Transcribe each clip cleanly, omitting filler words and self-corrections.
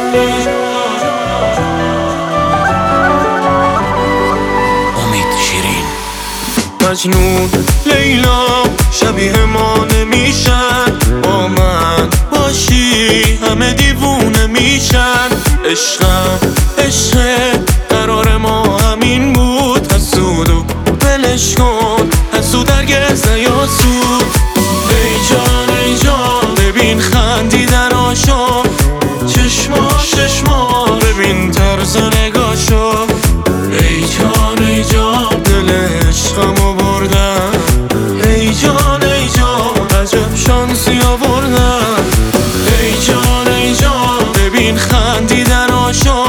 امید شیرین. مجنون لیلا شبیه ما نمیشن، با من باشی همه دیوونه میشن. عشقم عشق قرار ما همین بود، حسود و ولش کن، حسود هرگز نیاسود. ای جان ببین خندیدناشو، چشما ببین طرز نگاشو. ای جان دل عشقمو بردم، ای جان عجب شانسی آوردم. ای جان ببین خندیدناشو،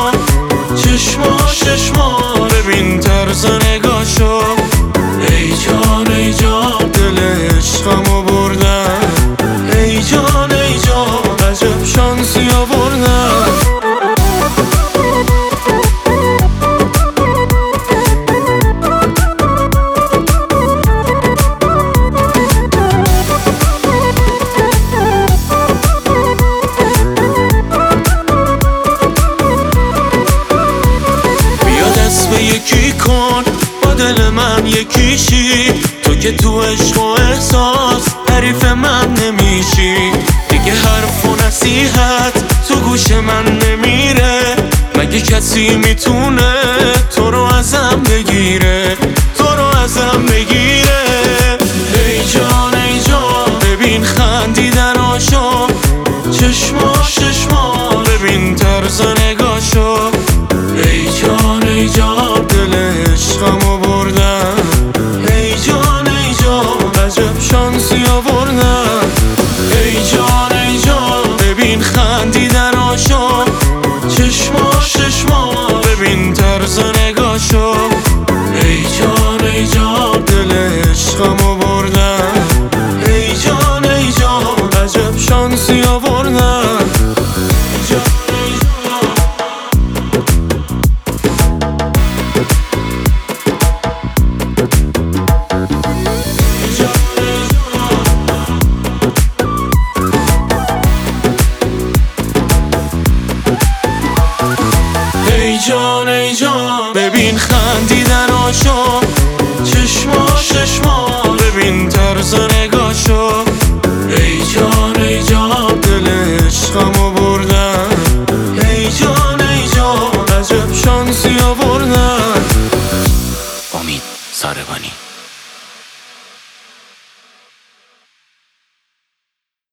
چشما ببین طرز نگاشو. ای جان دل عشقمو بردم، ای جان عجب شانسی آوردم. یکی کن با دل من یکیشی، تو که تو عشق و احساس حریف من نمیشی. دیگه حرف و نصیحت تو گوش من نمیره، مگه کسی میتونه تو رو ازم بگیره، تو رو ازم بگیره. ای جان ببین خندیدناشو، چشما ببین طرز نگاشو. ای جان دل عشقمو بردم، ای جان عجب شانسی آوردم. ای جان ببین خندیدناشو، چشما ببین طرز نگاشو. ای جان دل عشقمو بردم، ای جان عجب شانسی آوردم. ای جان ببین خندیدناشو، چشما ببین طرز نگاشو. ای جان